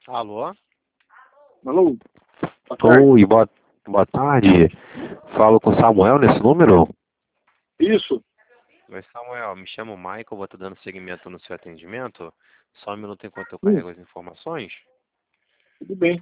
Alô? Alô? Boa tarde. Oi, boa tarde. Falo com o Samuel nesse número? Isso, Oi, Samuel. Me chamo Michael, vou estar dando seguimento no seu atendimento. Só um minuto enquanto eu sim, carrego as informações. tudo bem.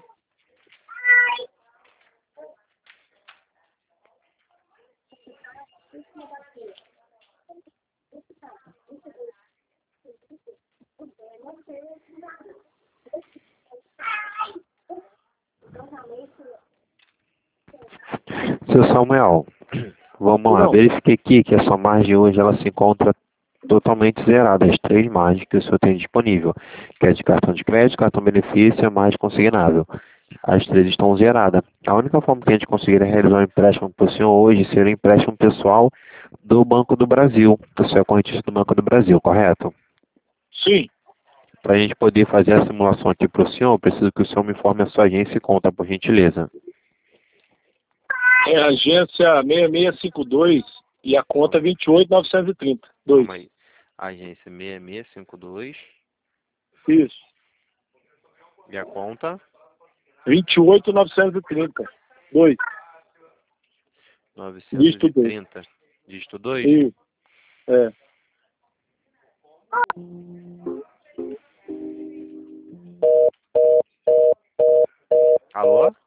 Seu Samuel, vamos lá. Não, Verifiquei aqui que a sua margem hoje ela se encontra totalmente zerada. As três margens que o senhor tem disponível, que é de cartão de crédito, cartão benefício e a margem consignável. As três estão zeradas. A única forma que a gente conseguiria realizar um empréstimo para o senhor hoje seria um empréstimo pessoal do Banco do Brasil. O senhor é correntista do Banco do Brasil, correto? sim, Para a gente poder fazer a simulação aqui para o senhor, eu preciso que o senhor me informe a sua agência e conta, por gentileza. é a agência 6652 e a conta 28930. Dois. Calma aí. Agência 6652 Isso, e a conta 28930. Dois. Dígito 2. 930, dígito 2. Isso, é. Alô?